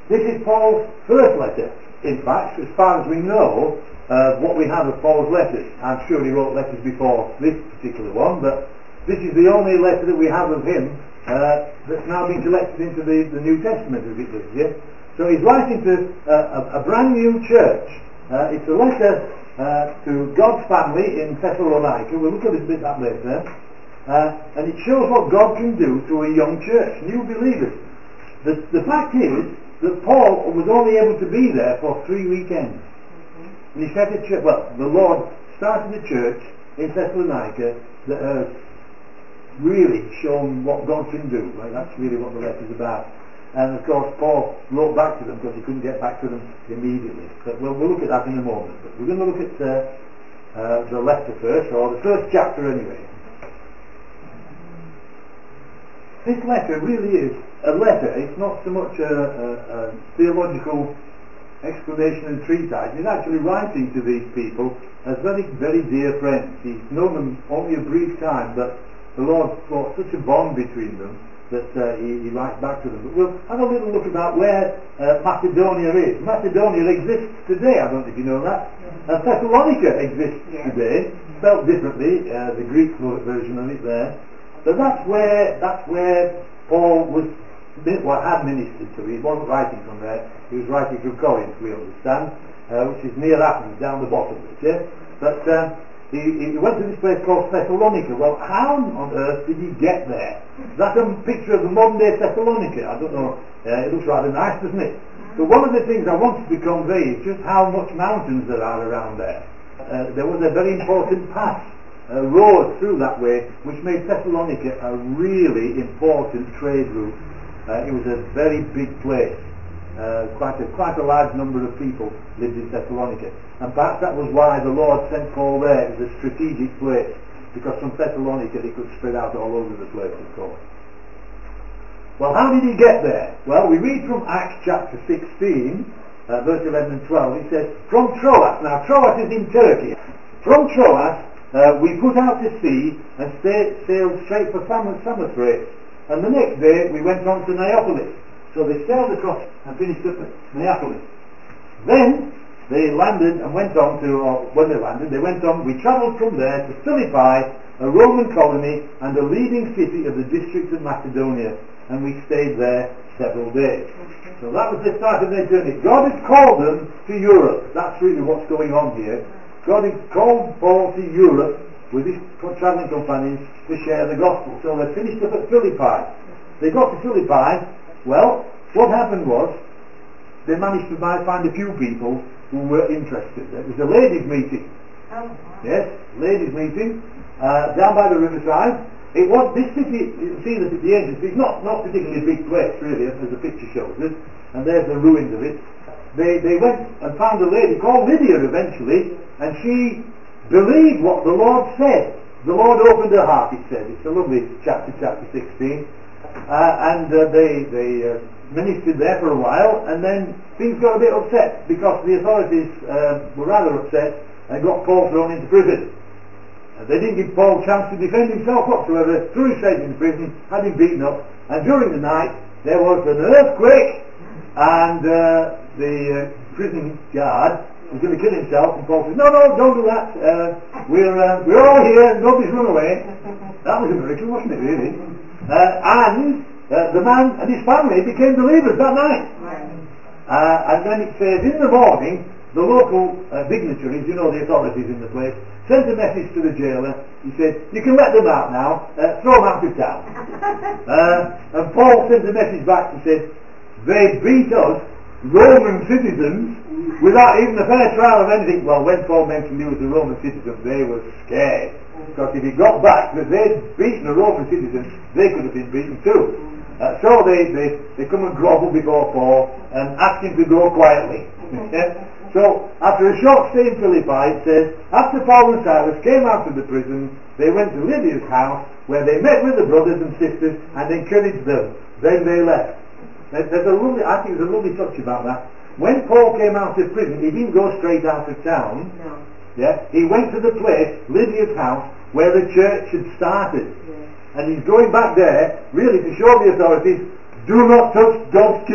This is Paul's first letter. In fact, as far as we know, what we have of Paul's letters. I'm sure he wrote letters before this particular one, but this is the only letter that we have of him that's now been collected into the New Testament, as it is. Yeah? So he's writing to a brand new church. It's a letter to God's family in Thessalonica. We'll look at this a bit that later. And it shows what God can do to a young church, new believers. The fact is that Paul was only able to be there for 3 weekends. And he set a church, the Lord started a church in Thessalonica that has really shown what God can do. Right? That's really what the letter's about. And of course Paul wrote back to them because he couldn't get back to them immediately. But we'll look at that in a moment. But we're going to look at the letter first, or the first chapter anyway. This letter really is a letter. It's not so much a theological explanation and treatise. He's actually writing to these people as very, very dear friends. He's known them only a brief time, but the Lord brought such a bond between them that he writes back to them. But we'll have a little look about where Macedonia is. Macedonia exists today. I don't know if you know that. Thessalonica exists today, spelled differently. The Greek version of it there. But that's where Paul had ministered to. He wasn't writing from there. He was writing from Corinth, we understand, which is near Athens, down the bottom of it. Yeah? But he went to this place called Thessalonica. Well, how on earth did he get there? That's a picture of the modern day Thessalonica. I don't know. It looks rather nice, doesn't it? But one of the things I wanted to convey is just how much mountains there are around there. There was a very important pass. Road through that way, which made Thessalonica a really important trade route. It was a very big place. Quite a large number of people lived in Thessalonica, and perhaps that was why the Lord sent Paul there. It was a strategic place, because from Thessalonica he could spread out all over the place, of course. Well, how did he get there? Well, we read from Acts chapter 16, verse 11 and 12. It says, from Troas. Now, Troas is in Turkey. From Troas we put out to sea and sailed straight for Samothrace, and the next day we went on to Neapolis. So they sailed across and finished up at Neapolis. Then they landed and went on to, we travelled from there to Philippi, a Roman colony and a leading city of the district of Macedonia, and we stayed there several days. So that was the start of their journey. God had called them to Europe. That's really what's going on here. God had called Paul to Europe with his travelling companions to share the gospel. So they finished up at Philippi. They got to Philippi. Well, what happened was they managed to find a few people who were interested. It was a ladies' meeting. Yes, ladies' meeting down by the riverside. It was this city. You see that at the entrance. It's not particularly a big place, really, as the picture shows us. And there's the ruins of it. They went and found a lady called Lydia eventually, and she believed what the Lord said. The Lord opened her heart, it says. It's a lovely chapter 16. And they ministered there for a while, and then things got a bit upset because the authorities were rather upset and got Paul thrown into prison. They didn't give Paul a chance to defend himself whatsoever, threw him straight into prison, had him beaten up, and during the night there was an earthquake, and the prison guard was going to kill himself, and Paul said, no, don't do that, we're all here, nobody's run away. That was a miracle, wasn't it, really? And the man and his family became believers that night. And then it says, in the morning, the local dignitaries, the authorities in the place, sent a message to the jailer. He said, you can let them out now, throw them out of town. And Paul sent a message back and said, they beat us, Roman citizens, without even a fair trial of anything. Well, when Paul mentioned he was a Roman citizen, they were scared. Because if it got back that they'd beaten a Roman citizen, they could have been beaten too. So they come and grovel before Paul and ask him to go quietly. So after a short stay in Philippi, it says, after Paul and Silas came out of the prison, they went to Lydia's house, where they met with the brothers and sisters and encouraged them. Then they left. I think there's a lovely touch about that. When Paul came out of prison, he didn't go straight out of town. No. Yeah, he went to the place, Lydia's house, where the church had started. And he's going back there, really, to show the authorities, do not touch God's kids.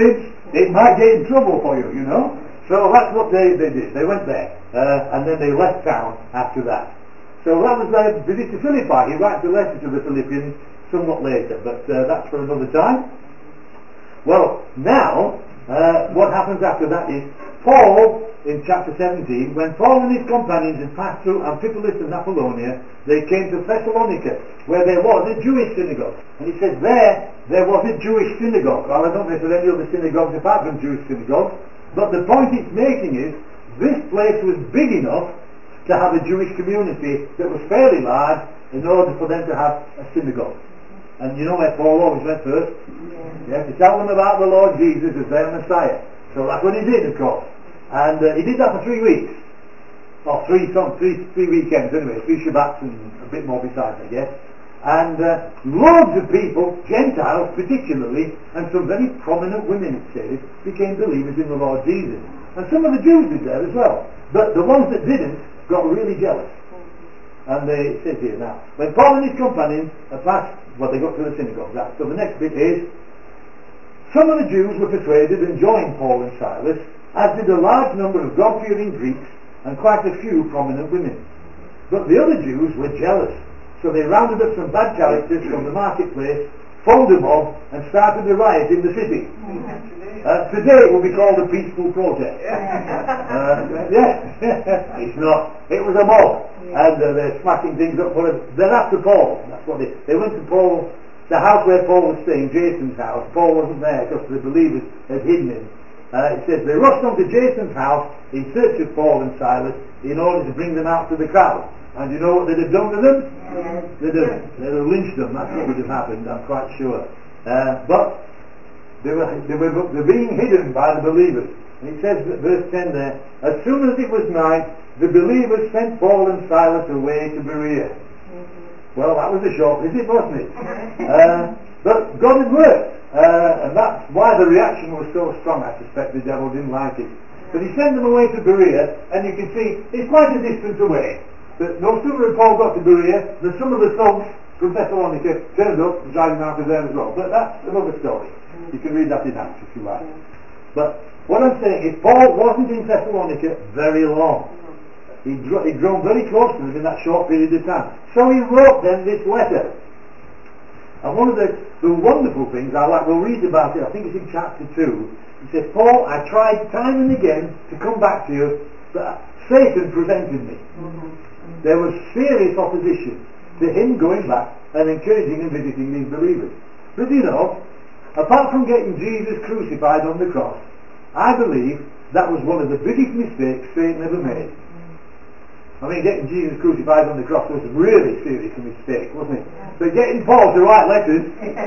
It might get in trouble for you, you know. So that's what they did. They went there, and then they left town after that. So that was their visit to Philippi. He writes a letter to the Philippians somewhat later, but that's for another time. Well, now, what happens after that is, Paul, in chapter 17, when Paul and his companions had passed through Amphipolis and Apollonia, they came to Thessalonica, where there was a Jewish synagogue. And he says there was a Jewish synagogue. Well, I don't know if there are any other synagogues apart from Jewish synagogues, but the point it's making is, this place was big enough to have a Jewish community that was fairly large in order for them to have a synagogue. And you know where Paul always went first? Yeah, to tell them about the Lord Jesus as their Messiah. So that's what he did, of course. And he did that for 3 weeks. Or three weekends anyway, 3 Shabbats and a bit more besides, I guess. And loads of people, Gentiles particularly, and some very prominent women, it says, became believers in the Lord Jesus. And some of the Jews did there as well. But the ones that didn't got really jealous. And it says here now, when Paul and his companions passed, well, they got to the synagogue. So the next bit is, some of the Jews were persuaded and joined Paul and Silas, as did a large number of God-fearing Greeks and quite a few prominent women. But the other Jews were jealous, so they rounded up some bad characters from the marketplace, formed a mob, and started a riot in the city. Today it will be called a peaceful protest. It's not. It was a mob, and they're smashing things up. They're after Paul. That's what they went to Paul, the house where Paul was staying, Jason's house. Paul wasn't there because the believers had hidden him. It says they rushed onto Jason's house in search of Paul and Silas in order to bring them out to the crowd. And you know what they'd have done to them? They'd have lynched them. That's what would have happened, I'm quite sure. But they're being hidden by the believers. And it says, verse 10 there, as soon as it was night, the believers sent Paul and Silas away to Berea. Well, that was a short visit, wasn't it? But God had worked. And that's why the reaction was so strong. I suspect the devil didn't like it. But he sent them away to Berea, and you can see it's quite a distance away. But no sooner had Paul got to Berea than some of the thugs from Thessalonica turned up and tried him out of there as well. But that's another story. You can read that in Acts if you like. But what I'm saying is Paul wasn't in Thessalonica very long. He'd grown very close to them in that short period of time. So he wrote them this letter. And one of the wonderful things we'll read about it, I think it's in chapter 2. He said, Paul, I tried time and again to come back to you, but Satan prevented me. There was serious opposition to him going back and encouraging and visiting these believers. But you know, apart from getting Jesus crucified on the cross, I believe that was one of the biggest mistakes Satan ever made. I mean, getting Jesus crucified on the cross was really serious a mistake, wasn't it? But getting Paul to write letters,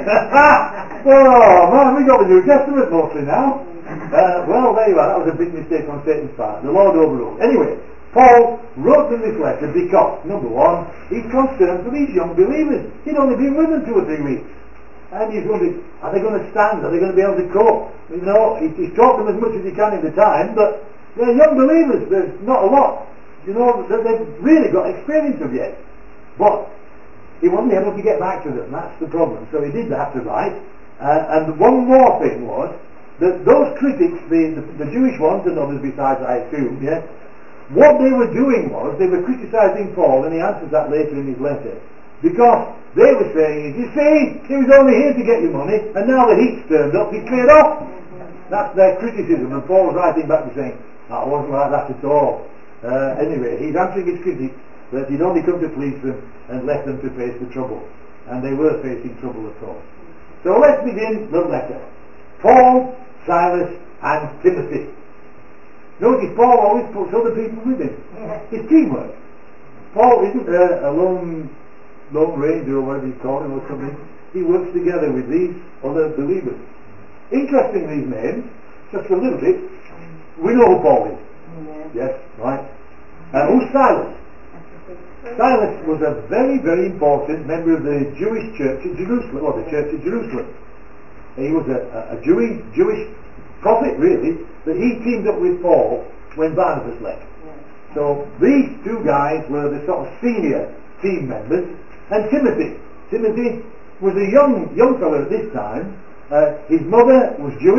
oh man, we got the New Testament mostly now. Well, there you are, that was a big mistake on Satan's part. The Lord overruled. Anyway, Paul wrote them this letter because, number one, he's concerned for these young believers. He'd only been with them 2 or 3 weeks. And he's wondering, are they going to stand? Are they going to be able to cope? You know, he's taught them as much as he can in the time, but they're young believers. There's not a lot, you know, that they've really got experience of yet. But he wasn't able to get back to them. That's the problem. So he did have to write. And one more thing was that those critics, the Jewish ones and others besides, I assume, yeah, what they were doing was they were criticizing Paul, and he answers that later in his letter, because they were saying, you see, he was only here to get your money, and now the heat's turned up, he's cleared off. That's their criticism, and Paul's writing back and saying, that wasn't like that at all. Anyway, he's answering his critics that he'd only come to please them and left them to face the trouble. And they were facing trouble, of course. So let's begin the letter. Paul, Silas, and Timothy. Notice Paul always puts other people with him. It's teamwork. Paul isn't a lone ranger or whatever you call him or something. He works together with these other believers. Interesting, these names, just a little bit. We know who Paul is. Yes, right. Who's Silas? Silas was a very, very important member of the Jewish church at Jerusalem, or the church at Jerusalem. He was a Jewish prophet, really, but he teamed up with Paul when Barnabas left. So these 2 guys were the sort of senior team members. And Timothy was a young fellow at this time. His mother was Jewish,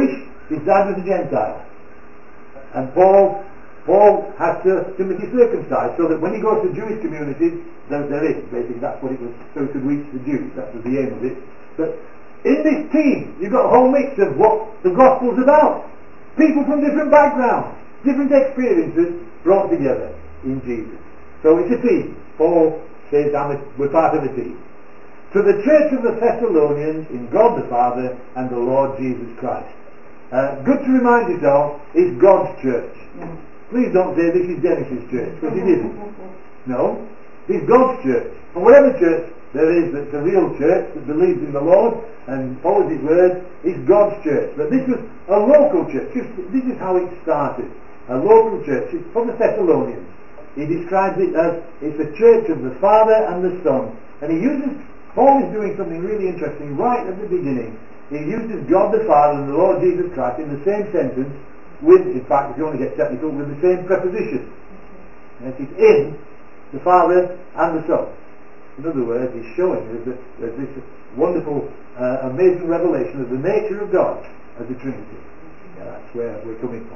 His dad was a Gentile. And Paul has Timothy circumcised so that when he goes to Jewish communities, they're in. Basically, that's what it was, so he could reach the Jews. That was the aim of it. But in this team, you've got a whole mix of what the gospel's about. People from different backgrounds, different experiences brought together in Jesus. So it's a team. Paul says, we're part of a team. To the church of the Thessalonians in God the Father and the Lord Jesus Christ. Good to remind yourself, it's God's church. Please don't say this is Dennis's church, because it isn't. No, it's God's church. And whatever church there is that's a real church that believes in the Lord and follows His word, it's God's church. But this was a local church. This is how it started. A local church. It's for the Thessalonians. He describes it as it's a church of the Father and the Son. And Paul is doing something really interesting right at the beginning. He uses God the Father and the Lord Jesus Christ in the same sentence with, in fact, if you want to get technical, with the same preposition. Yes, it's in the Father and the Son. In other words, he's showing us that there's this wonderful, amazing revelation of the nature of God as a Trinity. Yeah, that's where we're coming from.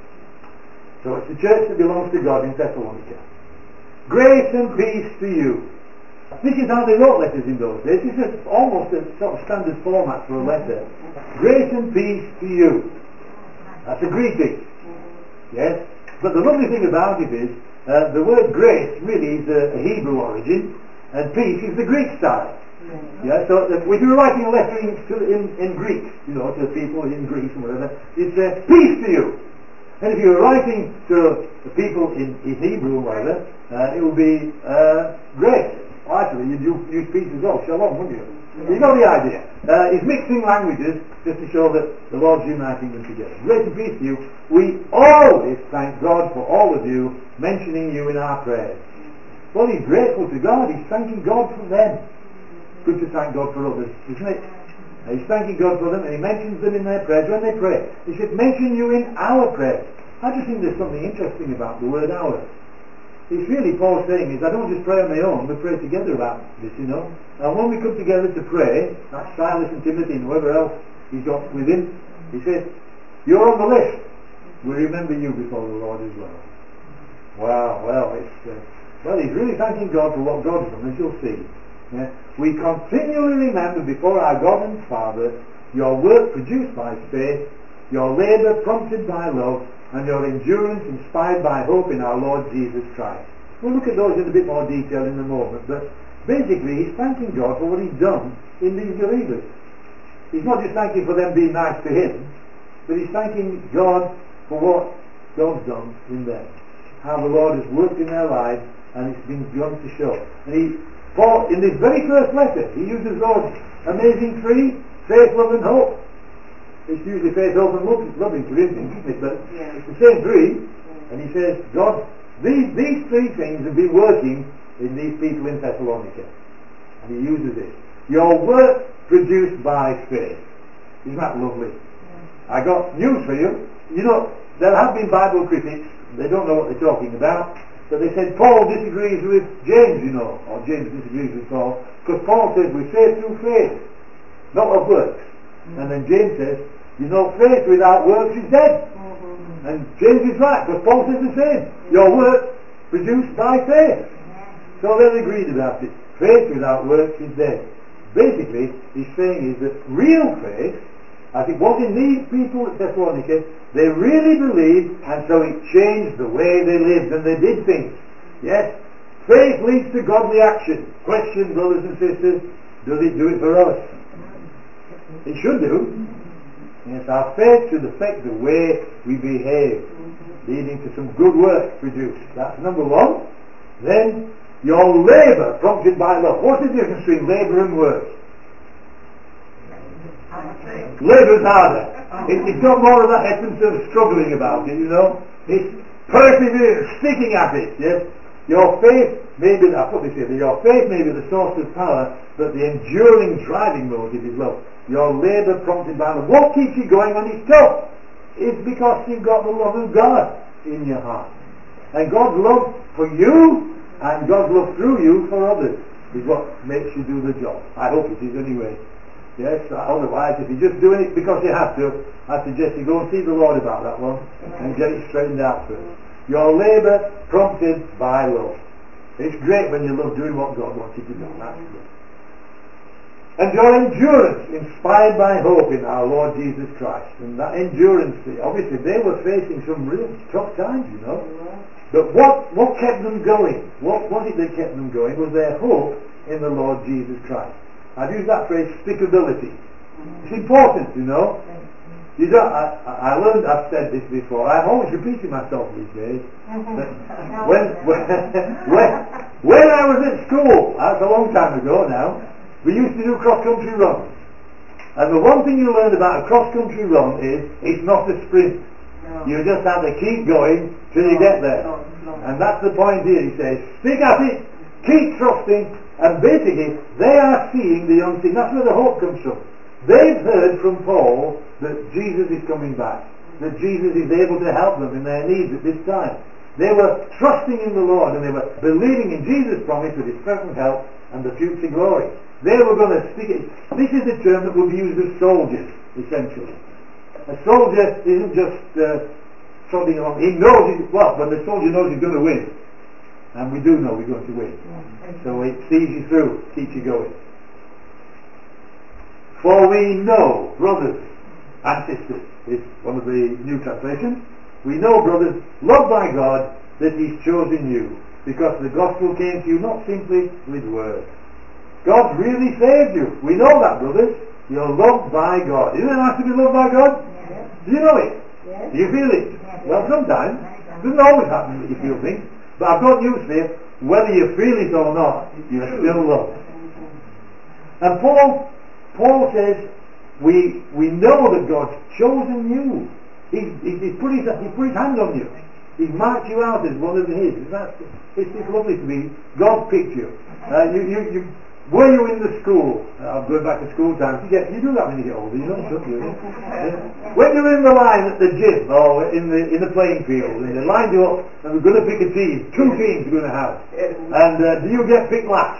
So it's the church that belongs to God in Thessalonica. Grace and peace to you. This is how they wrote letters in those days. This is almost a sort of standard format for a letter. Grace and peace to you. That's a greeting. Yes? But the lovely thing about it is, the word grace really is a Hebrew origin, and peace is the Greek style. Yeah, so if you were writing a letter in Greek, to people in Greece and whatever, you'd say, peace to you. And if you were writing to the people in Hebrew and whatever, it would be grace. Well, actually, you'd use peace as well, shalom, wouldn't you? You got the idea. He's mixing languages just to show that the Lord's uniting them together. Grace and peace to you. We always thank God for all of you, mentioning you in our prayers. Well, he's grateful to God. He's thanking God for them. Good to thank God for others, isn't it? He's thanking God for them, and he mentions them in their prayers when they pray. He said, mention you in our prayers. I just think there's something interesting about the word our. It's really Paul saying is, I don't just pray on my own, we pray together about this, And when we come together to pray, that's Silas and Timothy and whoever else he's got with him, he says, you're on the list. We remember you before the Lord as well. Wow, well, he's really thanking God for what God's done, as you'll see. Yeah? We continually remember before our God and Father your work produced by faith, your labour prompted by love, and your endurance inspired by hope in our Lord Jesus Christ. We'll look at those in a bit more detail in a moment, but basically he's thanking God for what he's done in these believers. He's not just thanking for them being nice to him, but he's thanking God for what God's done in them. How the Lord has worked in their lives, and it's been done to show. And Paul, in this very first letter, he uses those amazing three: faith, love and hope. It's usually faith, hope and love in Corinthians, isn't it? But it's the same three. And he says, God, these three things have been working in these people in Thessalonica. And he uses it. Your work produced by faith. Isn't that lovely? I got news for you. There have been Bible critics. They don't know what they're talking about. But they said Paul disagrees with James, or James disagrees with Paul. Because Paul says we save through faith, not of works. And then James says, faith without works is dead. And James is right, because Paul says the same. Your work produced by faith. So they're agreed about it. Faith without works is dead. Basically, he's saying is that real faith, as it was in these people at Thessalonica, they really believed, and so it changed the way they lived and they did things. Yes? Faith leads to godly action. Question, brothers and sisters, does it do it for us? It should do. Yes, our faith should affect the way we behave, leading to some good work produced. That's number one. Then, your labour prompted by love. What's the difference between labour and work? Labour's harder. It's got more of that essence of struggling about it, It's perseverance, sticking at it, yes? Your faith may be, I put this here, your faith may be the source of power, but the enduring driving motive is love. Your labour prompted by love. What keeps you going when it's tough? It's because you've got the love of God in your heart. And God's love for you and God's love through you for others is what makes you do the job. I hope it is anyway. Yes, otherwise, if you're just doing it because you have to, I suggest you go and see the Lord about that one and get it straightened out first. Your labour prompted by love. It's great when you love doing what God wants you to do. That's good. And your endurance, inspired by hope in our Lord Jesus Christ. And that endurance, obviously, they were facing some real tough times, you know. But what kept them going? What was it that kept them going? Was their hope in the Lord Jesus Christ. I've used that phrase, stickability. It's important, you know. You don't, I learned, I've said this before, I'm always repeating myself these days. But when I was at school, that's a long time ago now, we used to do cross-country runs. And the one thing you learn about a cross-country run is, it's not a sprint. No. You just have to keep going till you get there. No. And that's the point here. He says, stick at it, keep trusting, and basically, they are seeing the unseen. That's where the hope comes from. They've heard from Paul that Jesus is coming back, that Jesus is able to help them in their needs at this time. They were trusting in the Lord, and they were believing in Jesus' promise of his present help and the future glory. They were going to stick it. This is the term that would be used of soldiers, essentially. A soldier isn't just trotting along. He knows, when the soldier knows he's going to win, and we do know we're going to win. So it sees you through, keeps you going. For we know, brothers and sisters, is one of the new translations. We know, brothers, loved by God, that he's chosen you, because the gospel came to you not simply with words. God really saved you. We know that, brothers. You're loved by God. Isn't it nice to be loved by God? Yes. Do you know it? Yes. Do you feel it? Yes. Well, sometimes. It doesn't always happen that you feel things. But I've got news for you. Whether you feel it or not, you're still loved. And Paul says, we know that God's chosen you. He's put his hand on you. He's marked you out as one of his. It's lovely to be. God picked you. Were you in the school? I'm going back to school times. You do that when you get older. You don't you? Yeah. When you're in the line at the gym or in the playing field, and they lined you up, and we're going to pick a team. 2 teams we're going to have. And do you get picked last?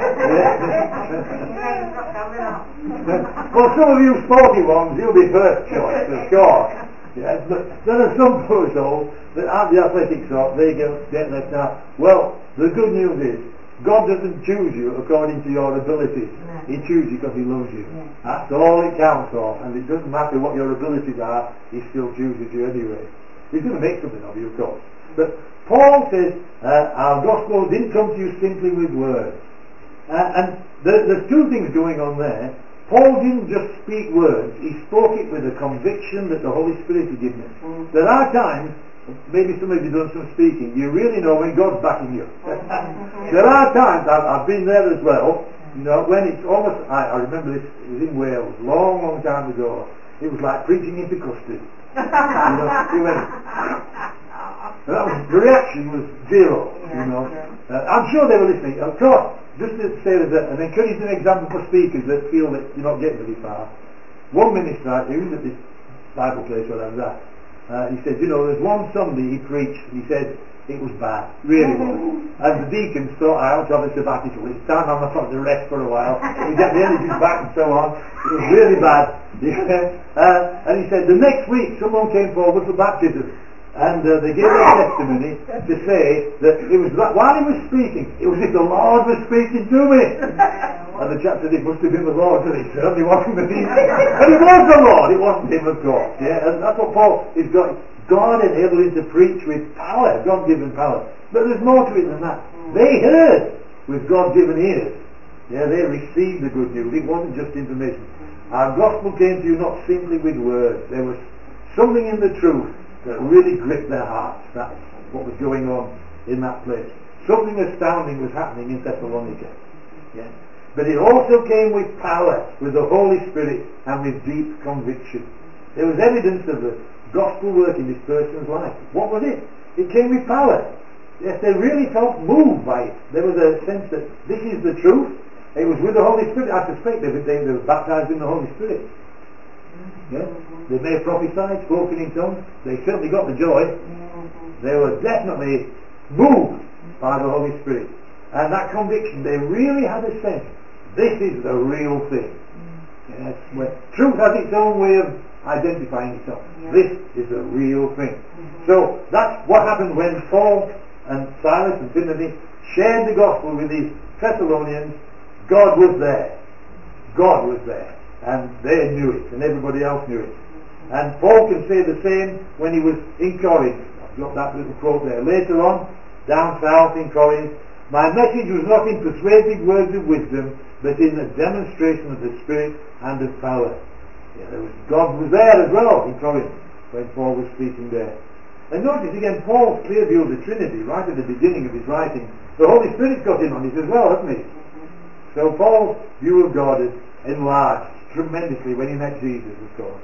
Well, some of you sporty ones, you'll be first choice for sure. Yes, but there are some poor souls that aren't the athletic sort. They get left out. Well, the good news is, God doesn't choose you according to your abilities. No. He chooses you because he loves you. Yeah. That's all it counts for. And it doesn't matter what your abilities are, he still chooses you anyway. He's going to make something of you, of course. But Paul says, our gospel didn't come to you simply with words. And there's 2 things going on there. Paul didn't just speak words. He spoke it with a conviction that the Holy Spirit had given him. There are times, maybe some of you done some speaking, you really know when God's backing you. There are times, I've been there as well, you know, when it's almost, I remember this, it was in Wales, long time ago. It was like preaching into custard. You know, you went, the reaction was zero, you know. I'm sure they were listening. Of course, just to say as an encouraging example for speakers that feel that you're not getting very far. One minister, he was at this Bible place where I was at, he said, you know, there's one Sunday he preached, he said, it was bad, really was. And the deacons thought I ought to have a sabbatical. It's time I'm going to rest for a while. We get the energies back and so on. It was really bad. And he said, the next week someone came forward for baptism. And they gave their testimony to say that it was while he was speaking, it was as if the Lord was speaking to me. And the chap said, it must have been the Lord, and it certainly wasn't me. And it was the Lord, it wasn't him, of course. Yeah, and that's what Paul is got. God enabled him to preach with power, God-given power. But there's more to it than that. They heard with God-given ears. Yeah, they received the good news. It wasn't just information. Our gospel came to you not simply with words. There was something in the truth that really gripped their hearts. That's what was going on in that place. Something astounding was happening in Thessalonica. Yeah. But it also came with power, with the Holy Spirit, and with deep conviction. There was evidence of the gospel work in this person's life. What was it? It came with power. Yes, they really felt moved by it. There was a sense that this is the truth. It was with the Holy Spirit. I suspect they were baptized in the Holy Spirit. Yeah? They may have prophesied, spoken in tongues. They certainly got the joy. They were definitely moved by the Holy Spirit. And that conviction, they really had a sense, this is the real thing. Yes, where truth has its own way of identifying itself. Yeah. This is a real thing. Mm-hmm. So that's what happened when Paul and Silas and Timothy shared the gospel with these Thessalonians. God was there. God was there. And they knew it, and everybody else knew it. Mm-hmm. And Paul can say the same when he was in Corinth. I've got that little quote there. Later on, down south in Corinth, my message was not in persuasive words of wisdom, but in a demonstration of the Spirit and of power. Yeah, God was there as well in Corinth when Paul was speaking there. And notice again Paul's clear view of the Trinity right at the beginning of his writing. The Holy Spirit got in on it as well, hasn't he? So Paul's view of God is enlarged tremendously when he met Jesus, of course.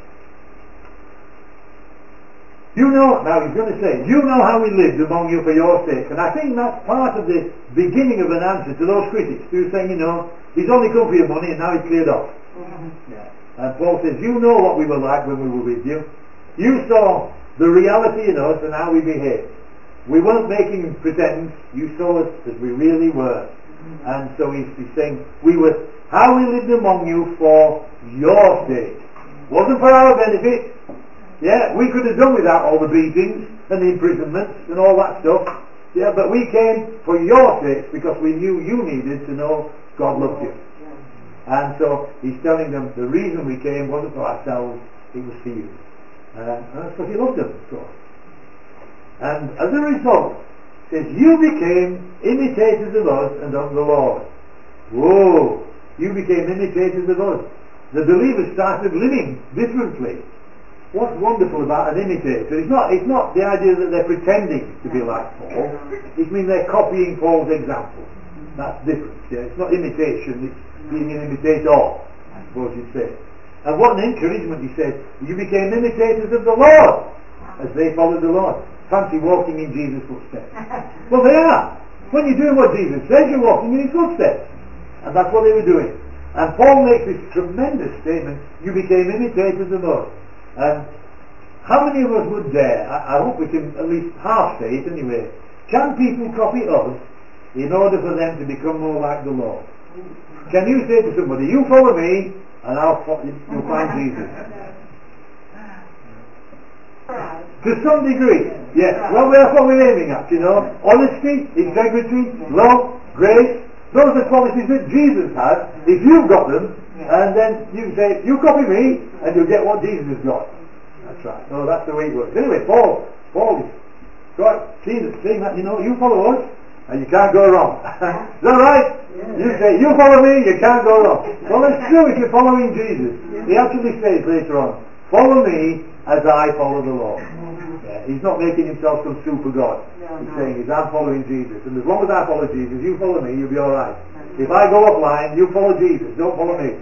You know, now he's going to say, you know how we lived among you for your sake. And I think that's part of the beginning of an answer to those critics who are saying, you know, he's only come for your money and now he's cleared off. Mm-hmm. Yeah. And Paul says, you know what we were like when we were with you. You saw the reality in us and how we behaved. We weren't making pretend. You saw us as we really were. Mm-hmm. And so he's saying, how we lived among you for your sake. Wasn't for our benefit. Yeah, we could have done without all the beatings and the imprisonments and all that stuff. Yeah, but we came for your sake because we knew you needed to know God loved you. And so he's telling them the reason we came wasn't for ourselves, it was for you. And that's because he loved them, of course. And as a result, it says, you became imitators of us and of the Lord. Whoa! You became imitators of us. The believers started living differently. What's wonderful about an imitator? It's not the idea that they're pretending to be like Paul. It means they're copying Paul's example. That's different. Yeah? It's not imitation, it's being an imitator, I suppose you'd say. And what an encouragement, he says, you became imitators of the Lord as they followed the Lord. Fancy walking in Jesus' footsteps. Well, they are. When you're doing what Jesus says, you're walking in his footsteps. And that's what they were doing. And Paul makes this tremendous statement, you became imitators of us. And how many of us would dare, I hope we can at least half say it anyway, can people copy us in order for them to become more like the Lord? Can you say to somebody, you follow me and you'll find Jesus? To some degree, yes. Well, that's what we're aiming at, you know. Honesty, integrity, love, grace. Those are qualities that Jesus has. If you've got them, and then you can say, you copy me, and you'll get what Jesus has got. That's right. Oh, that's the way it works. Anyway, Paul is quite keen at saying that, you know, you follow us, and you can't go wrong. Is that right? Yeah. You say, you follow me, you can't go wrong. Well, it's true if you're following Jesus. Yeah. He actually says later on, follow me as I follow the Lord. Yeah. He's not making himself some super God. He's saying, I'm following Jesus. And as long as I follow Jesus, you follow me, you'll be alright. If I go offline, you follow Jesus, don't follow me.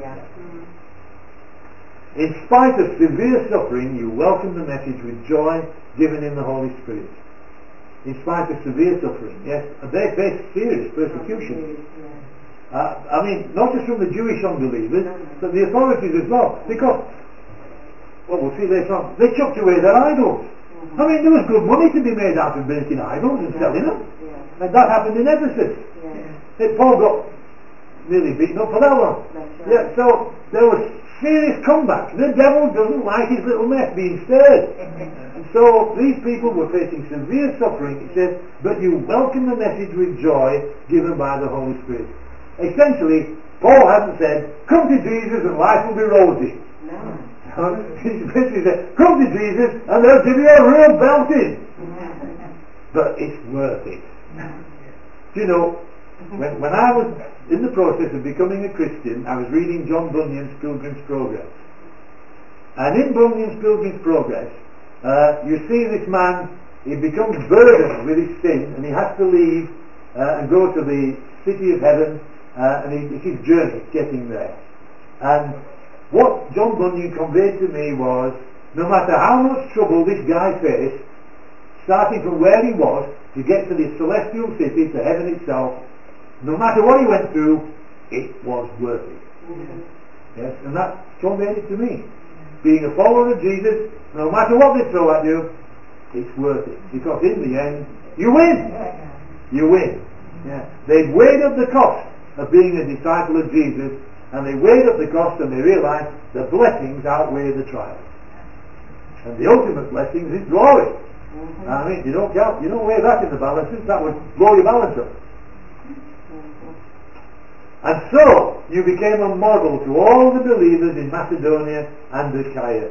In spite of severe suffering, you welcome the message with joy given in the Holy Spirit. In spite of severe suffering, yes, they face serious persecution. I mean, not just from the Jewish unbelievers, but the authorities as well. Because, well, we'll see later on, they chucked away their idols. I mean, there was good money to be made out of making idols and selling them. And that happened in Ephesus. Paul got nearly beaten up for that one. Yeah, so there was serious comeback. The devil doesn't like his little mess being stirred. And so these people were facing severe suffering. It says, but you welcome the message with joy given by the Holy Spirit. Essentially, Paul hadn't said, come to Jesus and life will be rosy. No. He basically said, come to Jesus and they'll give you a real belting. But it's worth it. Do you know, when I was in the process of becoming a Christian, I was reading John Bunyan's Pilgrim's Progress. And in Bunyan's Pilgrim's Progress, you see this man, he becomes burdened with his sin and he has to leave and go to the city of heaven, and it's his journey getting there. And what John Bunyan conveyed to me was, no matter how much trouble this guy faced, starting from where he was to get to the celestial city, to heaven itself, no matter what he went through, it was worth it. Yes, and that conveyed it to me. Being a follower of Jesus, no matter what they throw at you, it's worth it. Because in the end, you win. You win. Yeah. They've weighed up the cost of being a disciple of Jesus, and they weighed up the cost and they realized the blessings outweigh the trials. And the ultimate blessings is glory. I mean, you don't weigh that in the balances, that would blow your balance up. And so, you became a model to all the believers in Macedonia and Achaia.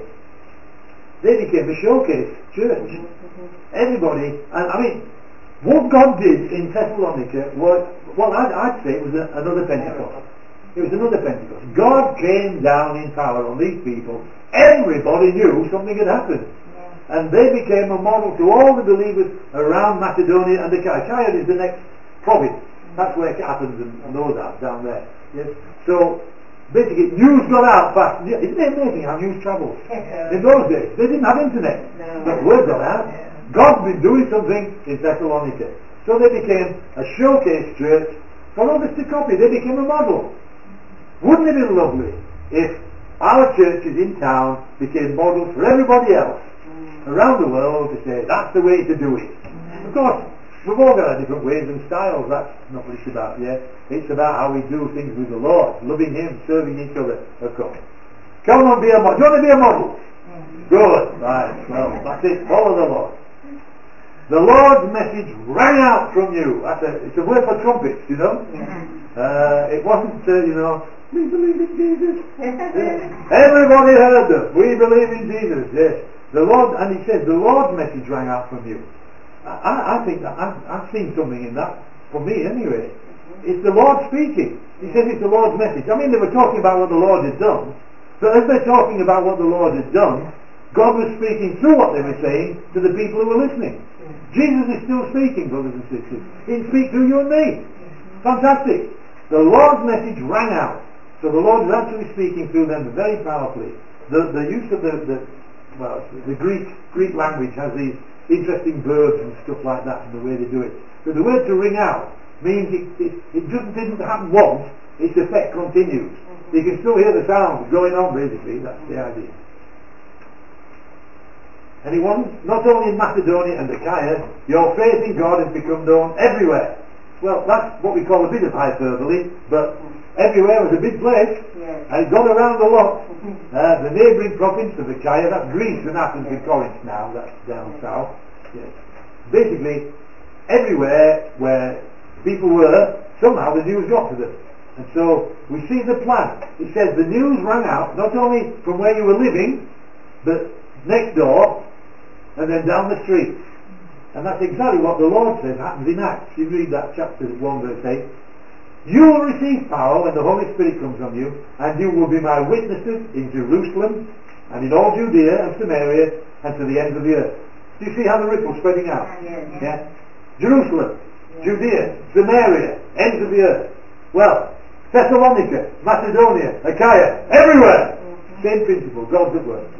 They became a showcase church. Everybody, and I mean, what God did in Thessalonica was, well, I'd say it was another Pentecost. It was another Pentecost. God came down in power on these people. Everybody knew something had happened. And they became a model to all the believers around Macedonia and Achaia. Achaia is the next province. That's where Athens and those are, down there. Yes. So, basically, news got out fast. Isn't it amazing how news travels? In those days, they didn't have internet. But word got out. God's been doing something in Thessalonica. So they became a showcase church for others to copy. They became a model. Wouldn't it be lovely if our churches in town became models for everybody else around the world to say, that's the way to do it? Of course, we've all got our different ways and styles. That's not what it's about, yeah? It's about how we do things with the Lord, loving Him, serving each other, of course. Come on, be a model. Do you want to be a model? Good. Right. Well, that's it. Follow the Lord. The Lord's message rang out from you. It's a word for trumpets, you know. It wasn't, we believe in Jesus. Everybody heard them. We believe in Jesus. Yes. The Lord, and He says, the Lord's message rang out from you. I think that I've seen something in that, for me anyway. It's the Lord speaking. He says it's the Lord's message. I mean, they were talking about what the Lord had done. So as they're talking about what the Lord had done, God was speaking through what they were saying to the people who were listening. Jesus is still speaking, brothers and sisters. He can speak through you and me. Fantastic. The Lord's message rang out. So the Lord was actually speaking through them very powerfully. The use of the Greek language has these interesting verbs and stuff like that and the way they do it. But the word to ring out means it just didn't happen once, its effect continues. You can still hear the sound going on, basically. That's the idea. And it wasn't, not only in Macedonia and Achaia, your faith in God has become known everywhere. Well, that's what we call a bit of hyperbole, but everywhere was a big place, and it got around a lot. The neighbouring province of Achaia, that's Greece and Athens and Corinth now, that's down south. Yes. Basically, everywhere where people were, somehow the news got to them. And so, we see the plan. It says the news rang out, not only from where you were living, but next door, and then down the street. And that's exactly what the Lord says happens in Acts. You read that chapter 1 verse 8. You will receive power when the Holy Spirit comes on you, and you will be my witnesses in Jerusalem, and in all Judea and Samaria, and to the ends of the earth. Do you see how the ripple's spreading out? Yeah? Jerusalem, Judea, Samaria, ends of the earth. Well, Thessalonica, Macedonia, Achaia, everywhere! Same principle, God's at work.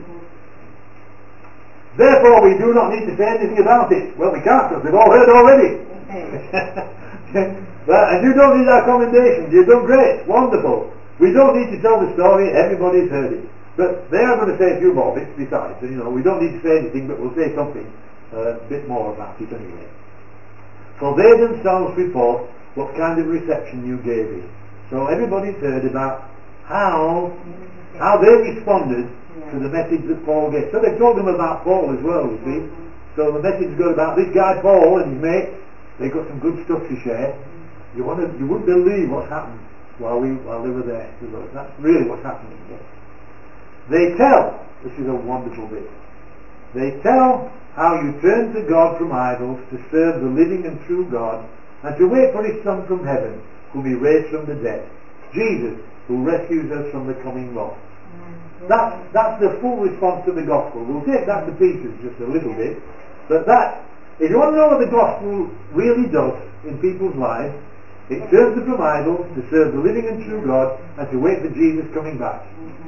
Therefore, we do not need to say anything about it. Well, we can't, because they've all heard already. And you don't need our commendation. You've done great. Wonderful. We don't need to tell the story. Everybody's heard it. But they are going to say a few more bits besides. We don't need to say anything, but we'll say something a bit more about it anyway. For they themselves report what kind of reception you gave it. So everybody's heard about how they responded to the message that Paul gave. So they told them about Paul as well, you see. So the message got about this guy Paul and his mates. They got some good stuff to share. You wouldn't believe what's happened while they were there with us. That's really what's happening here. They tell, this is a wonderful bit, they tell how you turned to God from idols to serve the living and true God and to wait for His Son from heaven, whom He raised from the dead, Jesus, who rescues us from the coming wrath. That's the full response to the gospel. We'll take that to pieces just a little bit, but if you want to know what the gospel really does in people's lives, it turns them from idols to serve the living and true God and to wait for Jesus coming back.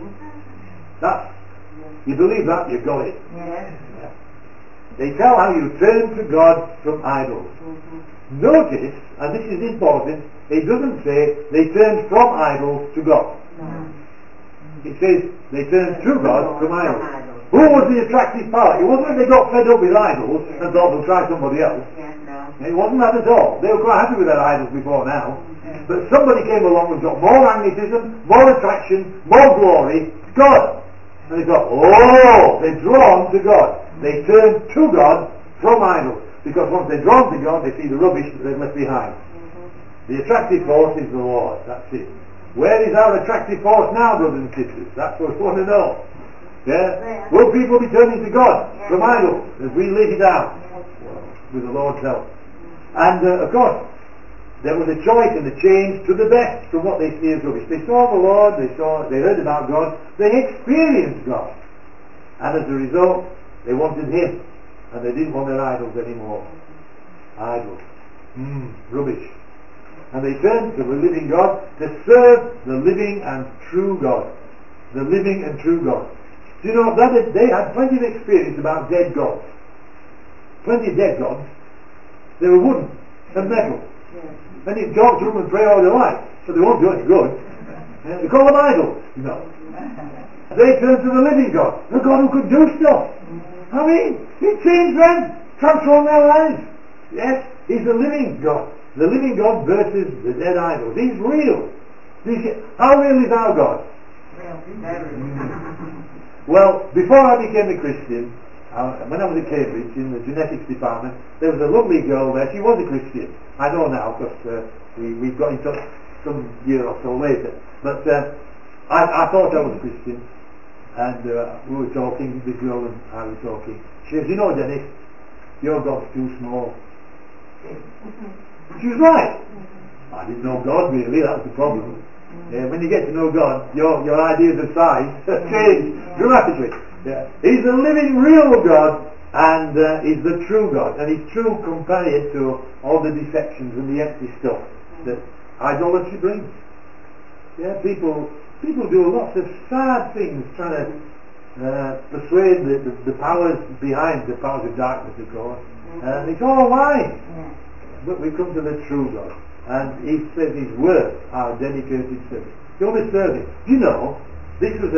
You believe that, you've got it. Yeah. They tell how you turn to God from idols. Notice, and this is important, it doesn't say they turned from idols to God. It says they turned to God from idols. Who was the attractive power? It wasn't that they got fed up with idols and thought they'll try somebody else. It wasn't that at all. They were quite happy with their idols before now. But somebody came along and got more magnetism, more attraction, more glory, God. And they thought, oh, they're drawn to God. They turn to God from idols. Because once they're drawn to God, they see the rubbish that they've left behind. The attractive force is the Lord. That's it. Where is our attractive force now, brothers and sisters? That's what we want to know. Yeah? Will people be turning to God from idols as we lay it down? Well, with the Lord's help. And of course, there was a choice and a change to the best from what they see as rubbish. They saw the Lord, they heard about God, they experienced God. And as a result, they wanted Him. And they didn't want their idols anymore. Idols. Rubbish. And they turned to the living God to serve the living and true God. The living and true God. Do you know that they had plenty of experience about dead gods. Plenty of dead gods. They were wooden and metal. And you talk to them and pray all they like, but they won't do any good. You call them idols? No. They turned to the living God, the God who could do stuff. I mean, He changed them, transformed their lives. Yes, He's the living God. The living God versus the dead idols. He's real. How real is our God? Well, before I became a Christian, when I was at Cambridge in the genetics department, there was a lovely girl there. She was a Christian. I know now because we got in touch some year or so later. But I thought I was a Christian. And we were talking, the girl and I were talking. She says, you know, Dennis, your God's too small. She was right. I didn't know God really, that was the problem. When you get to know God, your ideas of size change dramatically. He's the living, real God, and He's the true God. And He's true compared to all the deceptions and the empty stuff that idolatry brings. People do lots of sad things trying to persuade the powers behind, the powers of darkness, of course. And it's all lying. But we come to the true God. And He says His words are dedicated service. You want to serve Him. You know, this was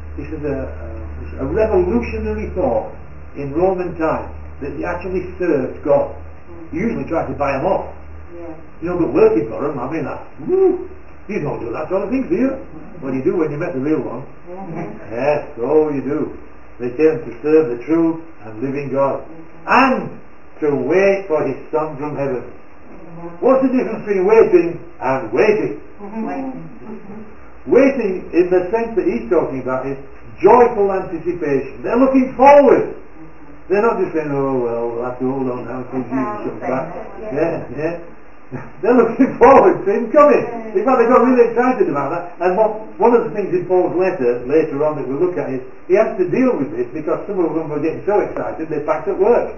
a revolutionary thought in Roman times, that you actually served God. You usually try to buy them off. But working for them, I mean, you don't do that sort of thing, do you? Well, you do when you met the real one. Yes, so you do. They came to serve the true and living God. And to wait for His Son from heaven. What's the difference between waiting and waiting? Waiting, in the sense that he's talking about, is joyful anticipation. They're looking forward. They're not just saying, oh, well, we'll have to hold on now until Jesus comes back. They're looking forward to Him coming. In fact, they got really excited about that. And one of the things in Paul's letter, later on, that we'll look at is, he has to deal with this because some of them were getting so excited they packed up work.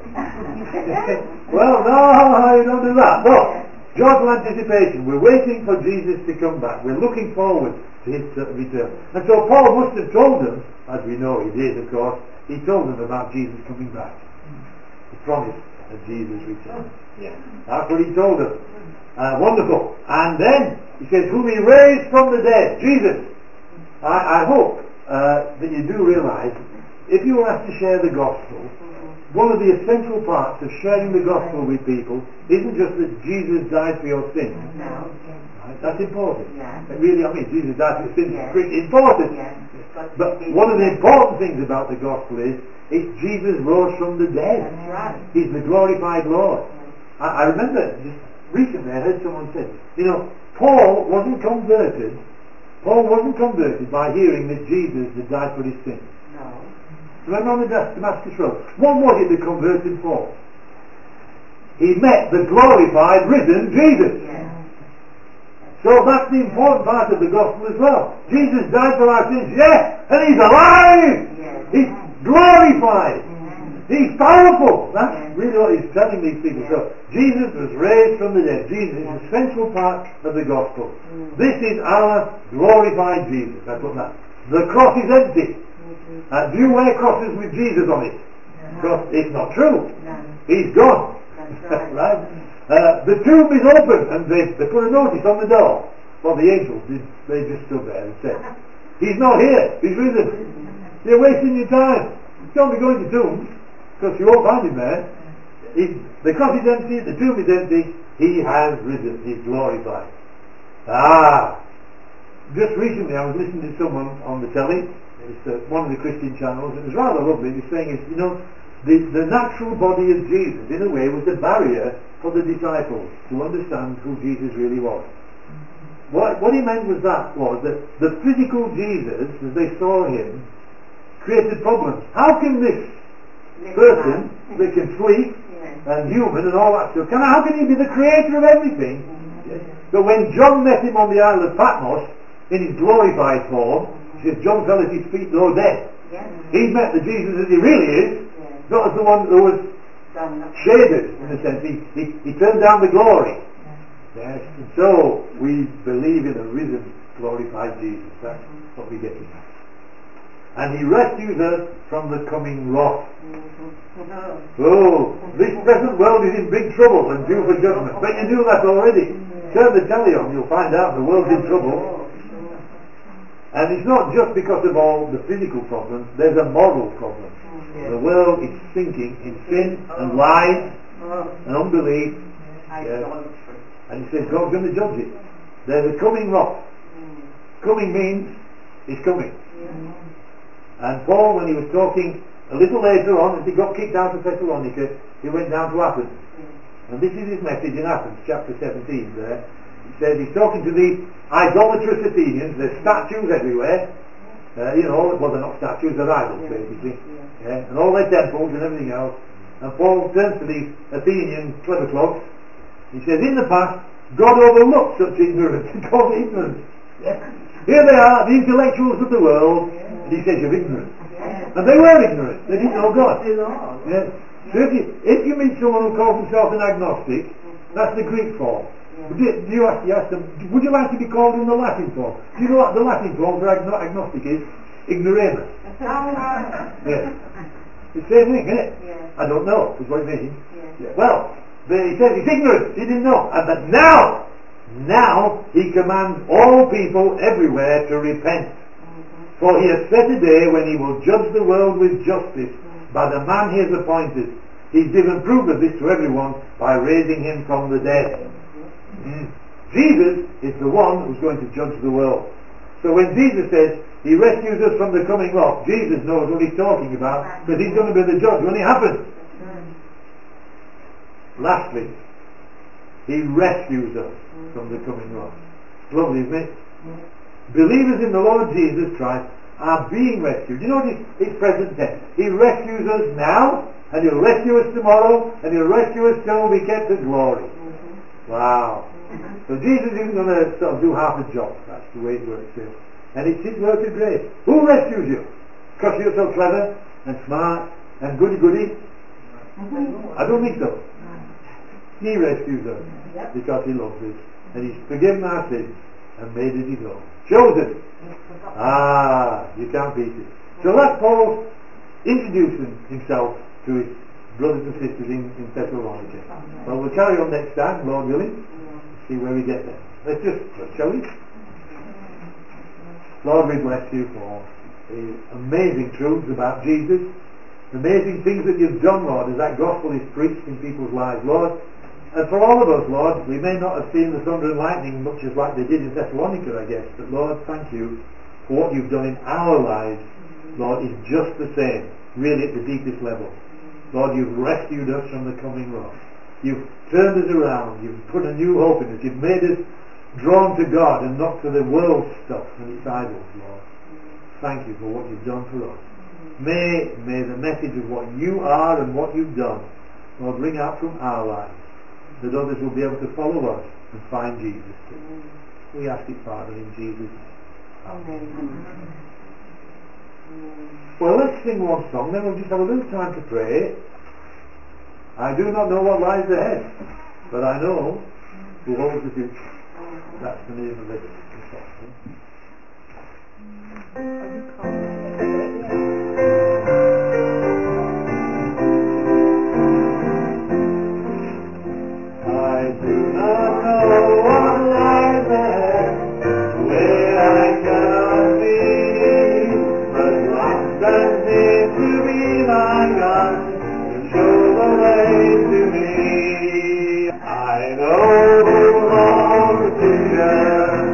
Well, no, you don't do that. No. Joyful anticipation. We're waiting for Jesus to come back. We're looking forward to His return. And so Paul must have told them, as we know he did, of course, he told them about Jesus coming back. The promise of Jesus' return. That's what he told them. Wonderful. And then he says, whom He raised from the dead. Jesus. I hope that you do realize, if you were asked to share the gospel, one of the essential parts of sharing the gospel with people isn't just that Jesus died for your sins. No. Right? That's important. It really, Jesus died for your sins. It's pretty important. But one of the important things about the gospel is Jesus rose from the dead. That's right. He's the glorified Lord. I remember just recently I heard someone say, Paul wasn't converted by hearing that Jesus had died for his sins. No. Remember on the Damascus Road? What was it that converted Paul? He met the glorified, risen Jesus. So that's the important part of the gospel as well. Jesus died for our sins, and He's alive! He's glorified! He's powerful! That's really what He's telling these people. So Jesus was raised from the dead. Jesus is a central part of the gospel. This is our glorified Jesus. That's what that. The cross is empty. Do you wear crosses with Jesus on it? Because it's not true. He's gone. That's right? The tomb is open, and they put a notice on the door. Well, the angels did. They just stood there and said, He's not here. He's risen. You're wasting your time. Don't be going to tombs, because you won't find Him there. The cross is empty. The tomb is empty. He has risen. He's glorified. Just recently I was listening to someone on the telly. It's one of the Christian channels. It was rather lovely. He was saying, the natural body of Jesus, in a way, was the barrier for the disciples to understand who Jesus really was. What he meant was that the physical Jesus, as they saw him, created problems. How can this person that can sleep and human and all that stuff, how can he be the creator of everything? Yes. So when John met him on the isle of Patmos in his glorified form, he says John fell at his feet though dead. He met the Jesus as he really is, not as the one who was shaded in a sense. He turned down the glory. Yes. And so we believe in a risen, glorified Jesus. That's what we get in that. And he rescues us from the coming wrath. Oh, this present world is in big trouble and due for judgment. But you knew that already. Turn the telly on, you'll find out the world's in trouble. And it's not just because of all the physical problems, there's a moral problem. The world is sinking in sin and lies and unbelief. Yes. And he says God's going to judge it. There's a coming wrath. Coming means it's coming. And Paul, when he was talking a little later on, as he got kicked out of Thessalonica, he went down to Athens. And this is his message in Athens, chapter 17 there. He says he's talking to the idolatrous Athenians. There's statues everywhere. They're not statues, they're idols basically. Yeah? And all their temples and everything else. And Paul turns to these Athenian clever clogs. He says, in the past, God overlooked such ignorance and called it ignorance. Yeah? Here they are, the intellectuals of the world, and he says you're ignorant. And they were ignorant. They didn't know God. Yeah. So if you meet someone who calls himself an agnostic, that's the Greek form. You ask them, would you like to be called in the Latin form? Do you know what the Latin form for agnostic is? Ignoramus. Yeah. It's the same thing, isn't it? I don't know, is what it means. Yeah. Well, he says he's ignorant. He didn't know. But now he commands all people everywhere to repent. For he has set a day when he will judge the world with justice by the man he has appointed. He's given proof of this to everyone by raising him from the dead. Jesus is the one who's going to judge the world. So when Jesus says he rescues us from the coming wrath, Jesus knows what he's talking about, because he's going to be the judge when it happens. Lastly, he rescues us from the coming wrath. Lovely, isn't it? Believers in the Lord Jesus Christ are being rescued. You know what it's present tense. He rescues us now, and he'll rescue us tomorrow, and he'll rescue us till we get to glory. Wow. So Jesus isn't going to sort of do half a job. That's the way it works here. And it's his work of grace. Who rescues you? Because you're so clever and smart and goody-goody? I don't think so. He rescues us because he loves us. And he's forgiven our sins and made it his own. Chosen. You can't beat it. So that's Paul introducing himself to his brothers and sisters in Thessalonica. Well, we'll carry on next time, Lord willing. See where we get there. Let's just pray, shall we? Lord, we bless you for the amazing truths about Jesus, the amazing things that you've done, Lord, as that gospel is preached in people's lives, Lord. And for all of us, Lord, we may not have seen the thunder and lightning much as like they did in Thessalonica, I guess, but Lord, thank you for what you've done in our lives, Lord, is just the same, really at the deepest level. Lord, you've rescued us from the coming wrath. You've turned us around. You've put a new hope in us. You've made us drawn to God and not to the world stuff and its idols, Lord. Thank you for what you've done for us. May the message of what you are and what you've done, Lord, ring out from our lives, that others will be able to follow us and find Jesus too. We ask it, Father, in Jesus' name. Amen. Well, let's sing one song, then we'll just have a little time to pray. I do not know what lies ahead, but I know who holds the future. That's the name of the song. I do not know what lies ahead, where I cannot see, but God sends me to be my God, to show the way to me. I know who holds the future.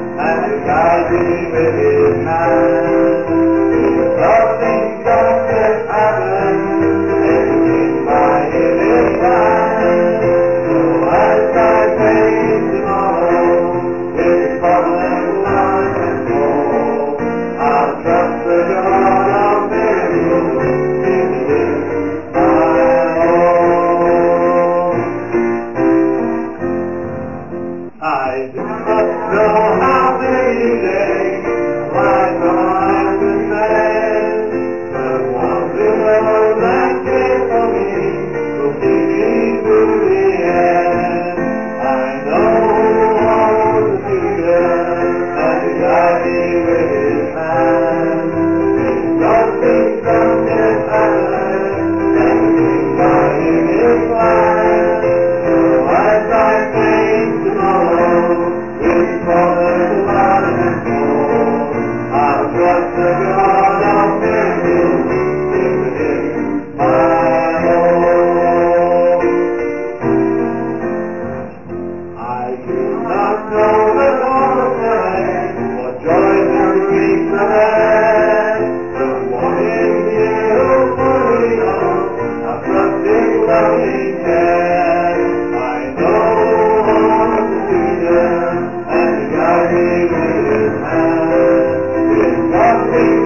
Amen.